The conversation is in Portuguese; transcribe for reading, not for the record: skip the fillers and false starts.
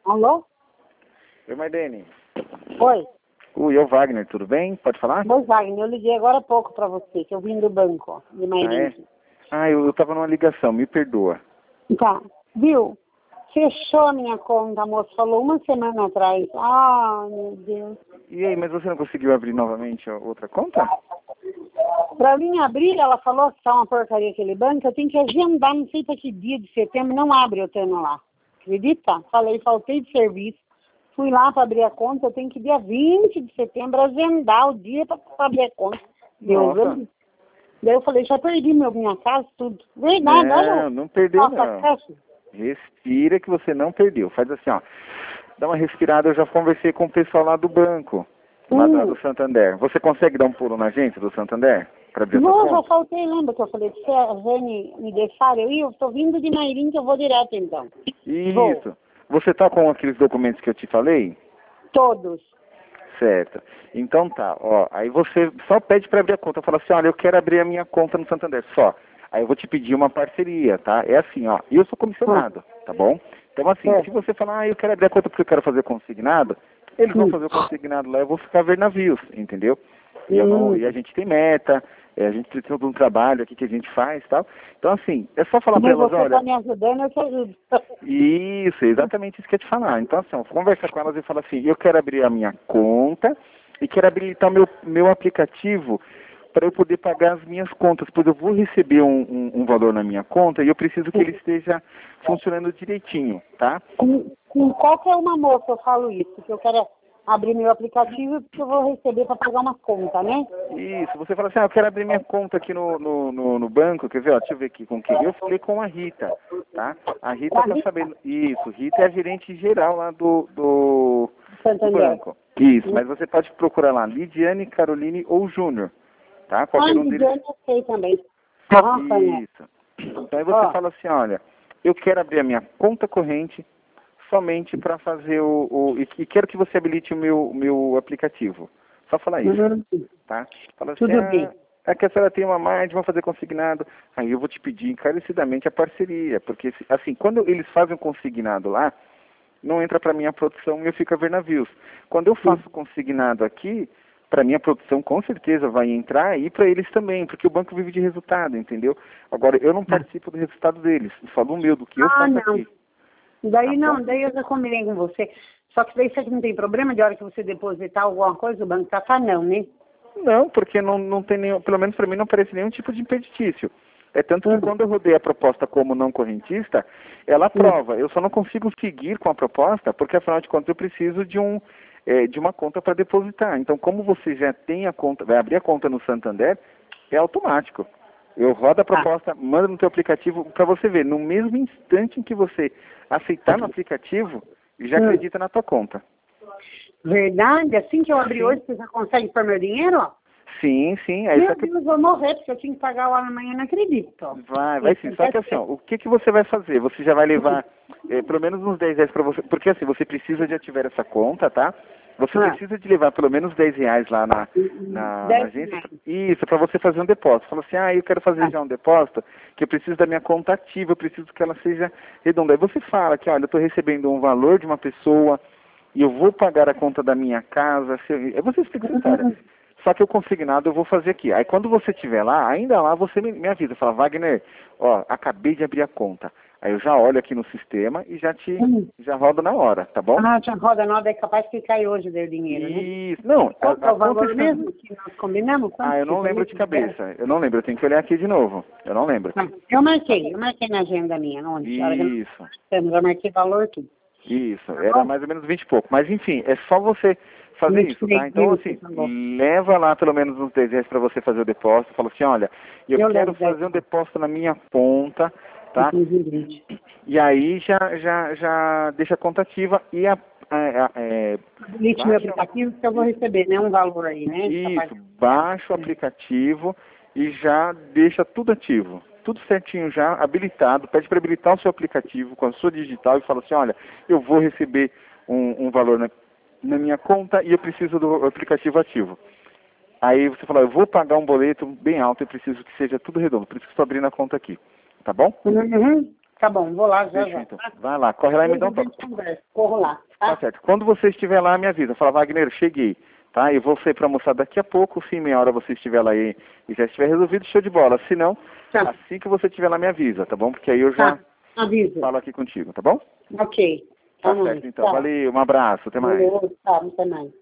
Alô? Oi, Marlene. Oi. Oi, é o Wagner, tudo bem? Pode falar? Oi, Wagner, eu liguei agora há pouco pra você, que eu vim do banco, ó, de Ah, é? Mairinque. Eu tava numa ligação, me perdoa. Tá, viu? Fechou a minha conta, moço, falou uma semana atrás. Ai, meu Deus. E aí, mas você não conseguiu abrir novamente a outra conta? Pra mim abrir, ela falou que tá uma porcaria aquele banco, eu tenho que agendar, não sei pra que dia de setembro, não abre eu tendo lá. Acredita? Faltei de serviço. Fui lá para abrir a conta, eu tenho que dia 20 de setembro agendar o dia para abrir a conta. Deus, Nossa. daí eu falei, já perdi minha casa, tudo. Verdade, olha. Não perdeu Nossa, não. caixa. Respira que você não perdeu. Faz assim, ó. Dá uma respirada, eu já conversei com o pessoal lá do banco, lá do Santander. Você consegue dar um pulo na agência do Santander? Pra abrir essa Não, já conta? faltei, lembra que eu falei que se a Rani me deixar eu ir, eu tô vindo de Mairim que eu vou direto então. Vou. Isso. Você tá com aqueles documentos que eu te falei? Todos. Certo. Então tá, ó, aí você só pede para abrir a conta, fala assim, olha, eu quero abrir a minha conta no Santander, só. Aí eu vou te pedir uma parceria, tá? É assim, ó, eu sou comissionado, tá bom? Então assim, se você falar, eu quero abrir a conta porque eu quero fazer consignado, eles vão fazer o consignado lá, eu vou ficar a ver navios, entendeu? E, e a gente tem meta, a gente precisa de um trabalho aqui que a gente faz e tal. Então assim, é só falar para Mas elas, você olha... tá me ajudando, eu te ajudo. Isso, exatamente isso que eu ia te falar. Então, assim, conversa com elas e fala assim, eu quero abrir a minha conta e quero habilitar meu aplicativo para eu poder pagar as minhas contas, pois eu vou receber um valor na minha conta e eu preciso que ele esteja funcionando direitinho, tá? Com qualquer uma moça eu falo isso, que eu quero abrir meu aplicativo porque eu vou receber para pagar uma conta, né? Isso, você fala assim, eu quero abrir minha conta aqui no banco, quer ver, ó, deixa eu ver aqui com quem. Eu falei com a Rita, tá? A Rita tá sabendo, isso, Rita é a gerente geral lá do banco. Isso, mas você pode procurar lá, Lidiane, Caroline ou Júnior, tá? Qualquer um deles. Lidiane eu sei também. Isso. Então aí você fala assim, olha, eu quero abrir a minha conta corrente somente para fazer e quero que você habilite o meu aplicativo. Só falar isso, tá? Fala assim, Tudo bem. que a senhora tem uma margem, vamos fazer consignado. Aí eu vou te pedir encarecidamente a parceria, porque assim, quando eles fazem o consignado lá, não entra para minha produção e eu fico a ver navios. Quando eu faço consignado aqui, para minha produção com certeza vai entrar e para eles também, porque o banco vive de resultado, entendeu? Agora, eu não participo do resultado deles, só do meu, do que eu faço aqui. Daí não, daí eu já combinei com você. Só que daí você não tem problema de hora que você depositar alguma coisa, o banco tá não, né? Não, porque não tem nenhum, pelo menos para mim não aparece nenhum tipo de impeditício. É tanto que quando eu rodei a proposta como não correntista, ela aprova. Eu só não consigo seguir com a proposta, porque afinal de contas eu preciso de uma conta para depositar. Então, como você já tem a conta, vai abrir a conta no Santander, é automático. Eu rodo a proposta, mando no teu aplicativo para você ver. No mesmo instante em que você aceitar no aplicativo, já acredita na tua conta. Verdade? Assim que eu abri hoje, você já consegue pôr meu dinheiro? Sim, sim. Aí Meu Deus, eu vou morrer, porque eu tinha que pagar lá amanhã, não acredito. Vai sim. Só que assim, ó, o que você vai fazer? Você já vai levar pelo menos uns 10 reais para você, porque assim, você precisa de ativar essa conta, tá? Você precisa de levar pelo menos 10 reais lá na agência. Isso, para você fazer um depósito. Fala assim, eu quero fazer já um depósito, que eu preciso da minha conta ativa, eu preciso que ela seja redonda. Aí você fala que, olha, eu estou recebendo um valor de uma pessoa e eu vou pagar a conta da minha casa. Aí você explica essa história. Só que o consignado eu vou fazer aqui. Aí quando você estiver lá, ainda lá você me avisa. Fala, Wagner, ó, acabei de abrir a conta. Aí eu já olho aqui no sistema e já rodo na hora, tá bom? Já roda nada, é capaz que cai hoje o dinheiro, né? Isso. Não, qual é o valor conta mesmo que nós combinamos? eu não lembro de cabeça. Eu não lembro, eu tenho que olhar aqui de novo. Eu não lembro. Eu marquei na agenda minha. Onde? Isso. Eu marquei valor aqui. Isso, era mais ou menos 20 e pouco. Mas enfim, é só você fazer isso, tá? Então assim, leva lá pelo menos uns 10 reais para você fazer o depósito. Fala assim, olha, eu quero fazer um depósito na minha conta, tá? E aí já deixa a conta ativa e Habilite meu aplicativo que eu vou receber, né? Um valor aí, né? Isso, baixa o aplicativo e já deixa tudo ativo. Tudo certinho já, habilitado, pede para habilitar o seu aplicativo com a sua digital e fala assim, olha, eu vou receber um valor na minha conta e eu preciso do aplicativo ativo. Aí você fala, eu vou pagar um boleto bem alto e preciso que seja tudo redondo, por isso que estou abrindo a conta aqui. Tá bom? Tá bom, vou lá já. Fechou, então. Vai lá, corre lá e me dá um toque. Corro lá, Tá certo. Quando você estiver lá, me avisa. Fala, Wagner, cheguei. Tá? Eu vou sair para almoçar daqui a pouco. Se em meia hora você estiver lá e já estiver resolvido, show de bola. Se não, tá. Assim que você estiver lá, me avisa, tá bom? Porque aí eu já falo aqui contigo, tá bom? Ok. Tá certo, então. Tá. Valeu, um abraço, até mais. Valeu, tá, até mais.